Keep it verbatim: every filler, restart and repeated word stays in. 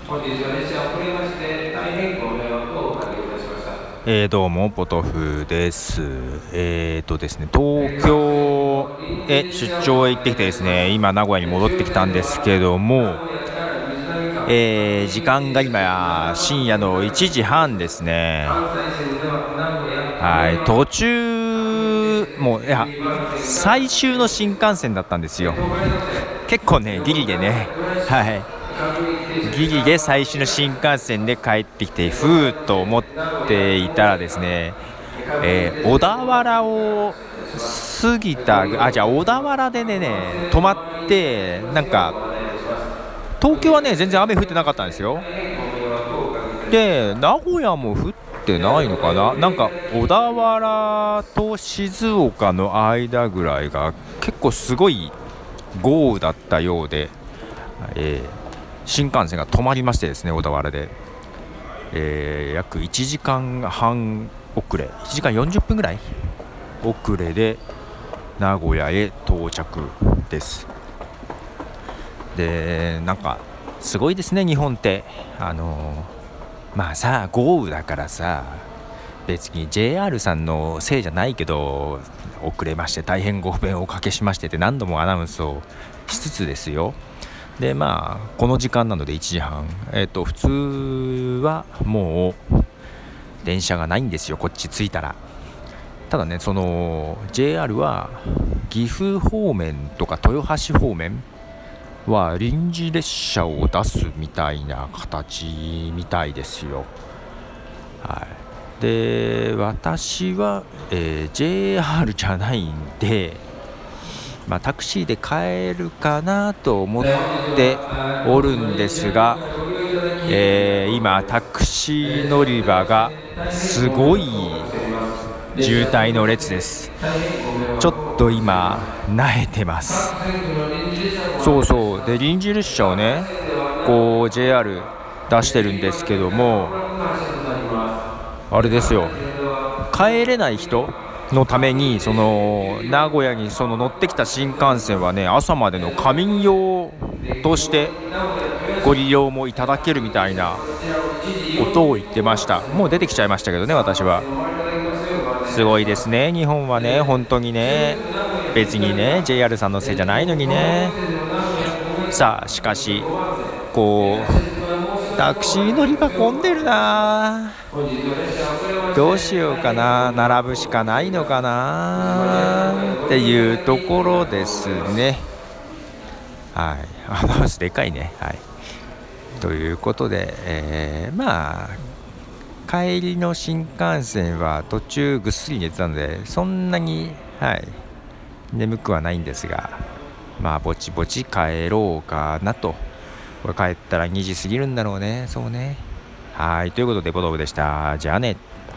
本日は列車を遅れまして大変ご迷惑をおかけいたしました。 えー、どうもポトフです。えーとですね東京へ出張へ行ってきてですね、今名古屋に戻ってきたんですけども、えー、時間が今深夜のいちじはんですね。はい、途中もういや最終の新幹線だったんですよ。結構ねギリでね、はいギリで最終の新幹線で帰ってきてふーっと思っていたらですね、えー、小田原を過ぎたあじゃあ小田原で ね, ね止まって、なんか東京はね全然雨降ってなかったんですよ。で名古屋も降ってないのかな、なんか小田原と静岡の間ぐらいが結構すごい豪雨だったようで、えー新幹線が止まりましてですね、小田原で、えー、約いちじかんはん遅れいちじかんよんじゅっぷんぐらい遅れで名古屋へ到着です。でなんかすごいですね日本って。あのー、まあさ豪雨だからさ別に ジェイアール さんのせいじゃないけど、遅れまして大変ご不便をおかけしましてって何度もアナウンスをしつつですよ。でまあこの時間なのでいちじはん、えっと普通はもう電車がないんですよ、こっち着いたら。ただねその ジェイアール は岐阜方面とか豊橋方面は臨時列車を出すみたいな形みたいですよ。はい、で私は、えー、ジェイアール じゃないんで、まあ、タクシーで帰るかなと思っておるんですが、えー、今タクシー乗り場がすごい渋滞の列です。ちょっと今萎えてます。そうそうで臨時列車をねこう ジェイアール 出してるんですけども、あれですよ、帰れない人のためにその名古屋にその乗ってきた新幹線はね朝までの仮眠用としてご利用もいただけるみたいなことを言ってました。もう出てきちゃいましたけどね、私は。すごいですね日本はね、本当にね。別にね ジェイアール さんのせいじゃないのにね。さあしかしこうタクシー乗り場混んでるな、どうしようかな、並ぶしかないのかなっていうところですね。はい、アナウンスでかいね。はい、ということで、えー、まあ帰りの新幹線は途中ぐっすり寝てたのでそんなに、はい、眠くはないんですが、まあぼちぼち帰ろうかなと。これ帰ったらにじ過ぎるんだろうね。そうね。はい、ということでボトムでした。じゃあね。